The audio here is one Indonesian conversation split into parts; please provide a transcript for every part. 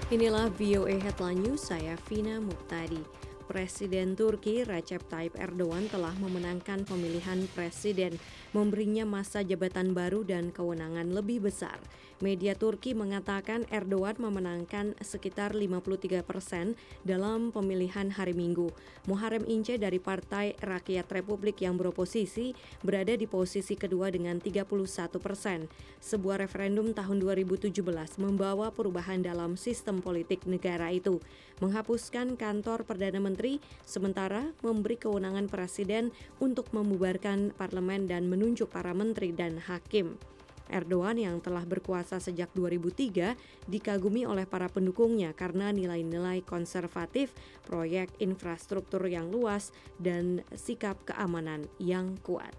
Inilah VOA Headline News, saya Vina Muqtadi. Presiden Turki Recep Tayyip Erdogan telah memenangkan pemilihan presiden, memberinya masa jabatan baru dan kewenangan lebih besar. Media Turki mengatakan Erdogan memenangkan sekitar 53% dalam pemilihan hari Minggu. Muharrem İnce dari Partai Rakyat Republik yang beroposisi berada di posisi kedua dengan 31%. Sebuah referendum tahun 2017 membawa perubahan dalam sistem politik negara itu, menghapuskan kantor Perdana Menteri, sementara memberi kewenangan presiden untuk membubarkan parlemen dan menunjuk para menteri dan hakim. Erdogan yang telah berkuasa sejak 2003 dikagumi oleh para pendukungnya karena nilai-nilai konservatif, proyek infrastruktur yang luas, dan sikap keamanan yang kuat.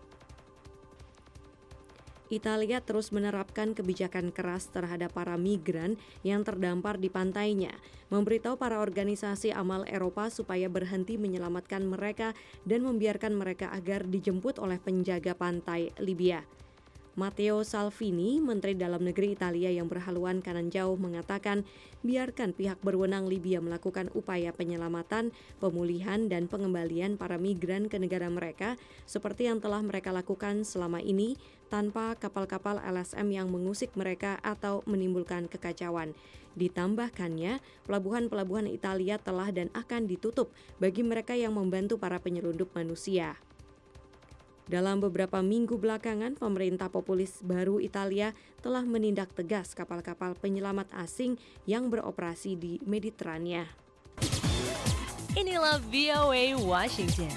Italia terus menerapkan kebijakan keras terhadap para migran yang terdampar di pantainya, memberitahu para organisasi amal Eropa supaya berhenti menyelamatkan mereka dan membiarkan mereka agar dijemput oleh penjaga pantai Libya. Matteo Salvini, Menteri Dalam Negeri Italia yang berhaluan kanan jauh, mengatakan biarkan pihak berwenang Libya melakukan upaya penyelamatan, pemulihan, dan pengembalian para migran ke negara mereka seperti yang telah mereka lakukan selama ini tanpa kapal-kapal LSM yang mengusik mereka atau menimbulkan kekacauan. Ditambahkannya, pelabuhan-pelabuhan Italia telah dan akan ditutup bagi mereka yang membantu para penyelundup manusia. Dalam beberapa minggu belakangan, pemerintah populis baru Italia telah menindak tegas kapal-kapal penyelamat asing yang beroperasi di Mediterania. Inilah VOA Washington.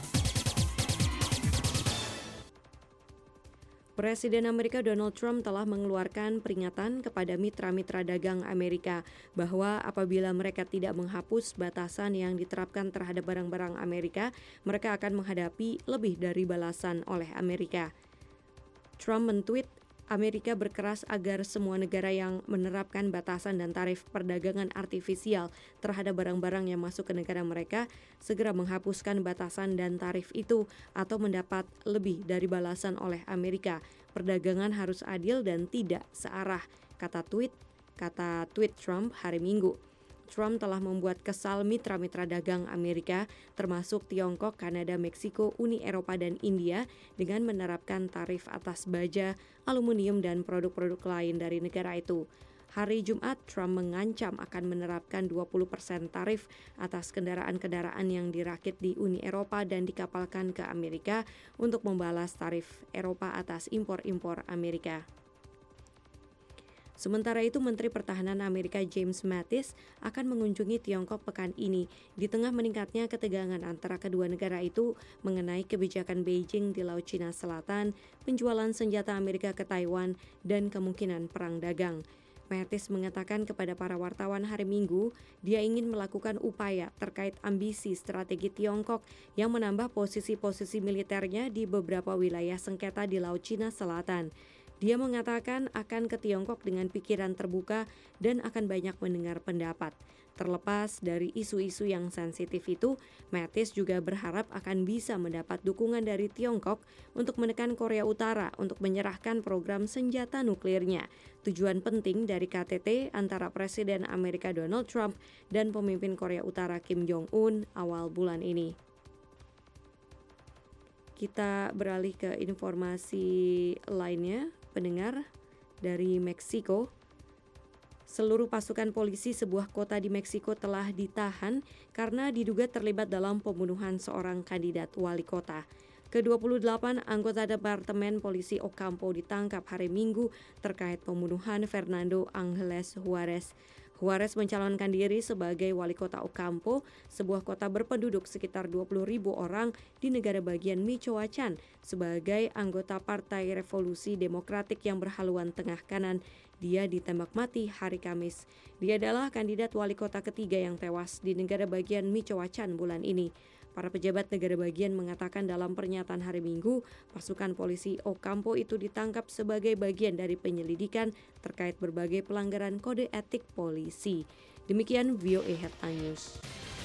Presiden Amerika Donald Trump telah mengeluarkan peringatan kepada mitra-mitra dagang Amerika bahwa apabila mereka tidak menghapus batasan yang diterapkan terhadap barang-barang Amerika, mereka akan menghadapi lebih dari balasan oleh Amerika. Trump mentweet, Amerika berkeras agar semua negara yang menerapkan batasan dan tarif perdagangan artifisial terhadap barang-barang yang masuk ke negara mereka segera menghapuskan batasan dan tarif itu atau mendapat lebih dari balasan oleh Amerika. Perdagangan harus adil dan tidak searah, kata tweet Trump hari Minggu. Trump telah membuat kesal mitra-mitra dagang Amerika, termasuk Tiongkok, Kanada, Meksiko, Uni Eropa, dan India dengan menerapkan tarif atas baja, aluminium, dan produk-produk lain dari negara itu. Hari Jumat, Trump mengancam akan menerapkan 20% tarif atas kendaraan-kendaraan yang dirakit di Uni Eropa dan dikapalkan ke Amerika untuk membalas tarif Eropa atas impor-impor Amerika. Sementara itu, Menteri Pertahanan Amerika James Mattis akan mengunjungi Tiongkok pekan ini di tengah meningkatnya ketegangan antara kedua negara itu mengenai kebijakan Beijing di Laut Cina Selatan, penjualan senjata Amerika ke Taiwan, dan kemungkinan perang dagang. Mattis mengatakan kepada para wartawan hari Minggu, dia ingin melakukan upaya terkait ambisi strategi Tiongkok yang menambah posisi-posisi militernya di beberapa wilayah sengketa di Laut Cina Selatan. Dia mengatakan akan ke Tiongkok dengan pikiran terbuka dan akan banyak mendengar pendapat. Terlepas dari isu-isu yang sensitif itu, Mattis juga berharap akan bisa mendapat dukungan dari Tiongkok untuk menekan Korea Utara untuk menyerahkan program senjata nuklirnya. Tujuan penting dari KTT antara Presiden Amerika Donald Trump dan pemimpin Korea Utara Kim Jong-un awal bulan ini. Kita beralih ke informasi lainnya, pendengar, dari Meksiko. Seluruh pasukan polisi sebuah kota di Meksiko telah ditahan karena diduga terlibat dalam pembunuhan seorang kandidat wali kota. Ke-28 anggota Departemen Polisi Ocampo ditangkap hari Minggu terkait pembunuhan Fernando Angeles Juarez. Juarez mencalonkan diri sebagai wali kota Ocampo, sebuah kota berpenduduk sekitar 20.000 orang di negara bagian Michoacán, sebagai anggota Partai Revolusi Demokratik yang berhaluan tengah kanan. Dia ditembak mati hari Kamis. Dia adalah kandidat wali kota ketiga yang tewas di negara bagian Michoacán bulan ini. Para pejabat negara bagian mengatakan dalam pernyataan hari Minggu, pasukan polisi Ocampo itu ditangkap sebagai bagian dari penyelidikan terkait berbagai pelanggaran kode etik polisi. Demikian VOA Headline News.